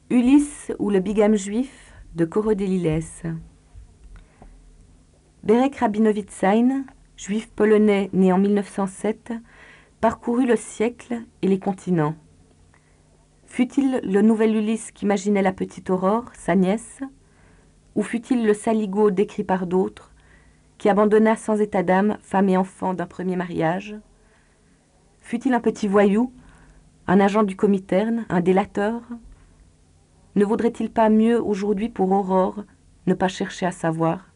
Ulysse ou le bigame juif de Korodélilès. Berek Rabinovitsaïn, juif polonais né en 1907, parcourut le siècle et les continents. Fut-il le nouvel Ulysse qu'imaginait la petite Aurore, sa nièce, ou fut-il le saligaud décrit par d'autres, qui abandonna sans état d'âme femme et enfant d'un premier mariage? Fut-il un petit voyou, un agent du Comintern, un délateur? Ne vaudrait-il pas mieux aujourd'hui pour Aurore ne pas chercher à savoir?